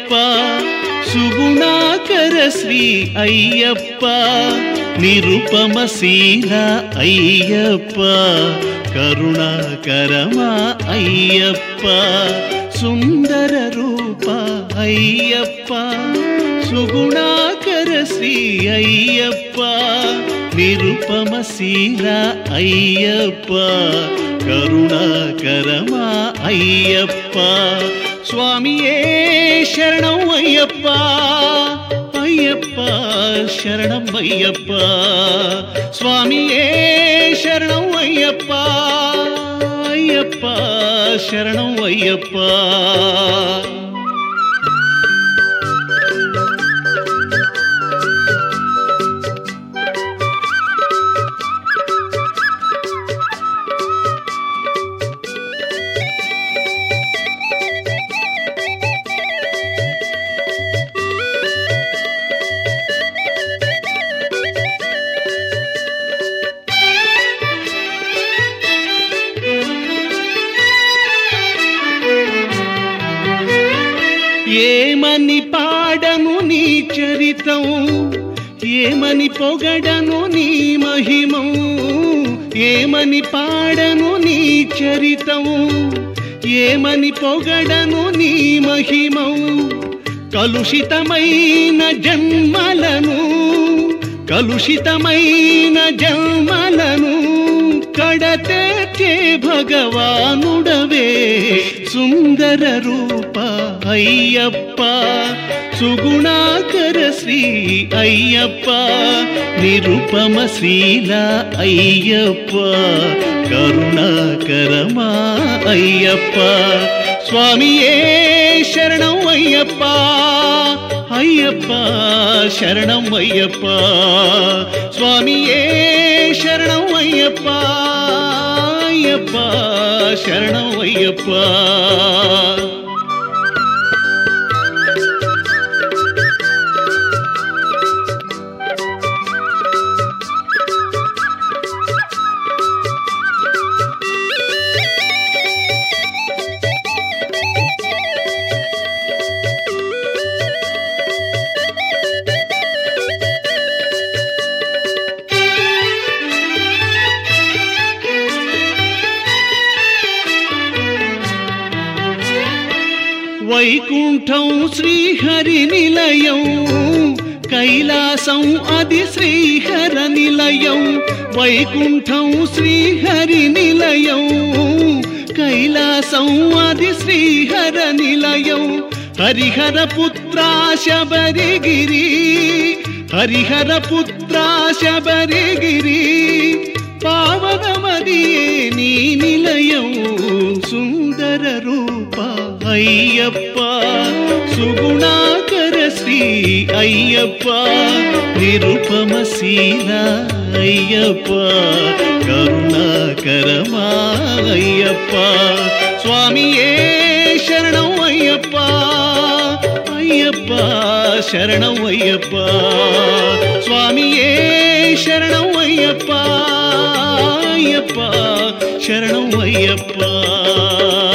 అయ్యప్ప సుగుణాకర శ్రీ అయ్యప్ప నిరుపమశీల అయ్యప్ప కరుణాకరమా అయ్యప్ప సుందర రూప అయ్యప్ప సుగుణాకర శ్రీ అయ్యప్ప నిరుపమశీల అయ్యప్ప కరుణాకరమా అయ్యప్ప స్వామియే శరణం అయ్యప్ప అయ్యప్ప శరణం అయ్యప్ప స్వామియే శరణం అయ్యప్ప అయ్యప్ప శరణం అయ్యప్ప ఏమని పాడను నీ చరితం ఏమని పొగడను నీ మహిమం ఏమని పాడను నీ చరితం ఏమని పొగడను నీ మహిమం కలుషితమైన జన్మలను కడతేర్చే భగవానుడవే సుందర రూప అయ్యప్ప సుగుణాకర శ్రీ అయ్యప్ప నిరుపమశీల అయ్యప్ప కరుణాకరమా అయ్యప్ప స్వామియే శరణం అయ్యప్ప అయ్యప్ప శరణం అయ్యప్ప స్వామియే శరణం అయ్యప్ప అయ్యప్ప శరణం అయ్యప్ప వైకుంఠం శ్రీహరి నిలయం కైలాసం అది శ్రీహర నిలయం వైకుంఠం శ్రీహరి నిలయం కైలాసం అది శ్రీహర నిలయం హరిహర పుత్రా శబరిగిరి హరిహర పుత్రా శబరిగిరి పావనమదియే నీ నిలయం సుందర రూప అయ్యప్ప సుగుణాకర శ్రీ అయ్యప్ప నిరుపమశీల అయ్యప్ప కరుణాకరమా అయ్యప్ప స్వామియే శరణం అయ్యప్ప అయ్యప్ప శరణం అయ్యప్ప స్వామియే శరణం అయ్యప్ప అయ్యప్ప శరణం అయ్యప్ప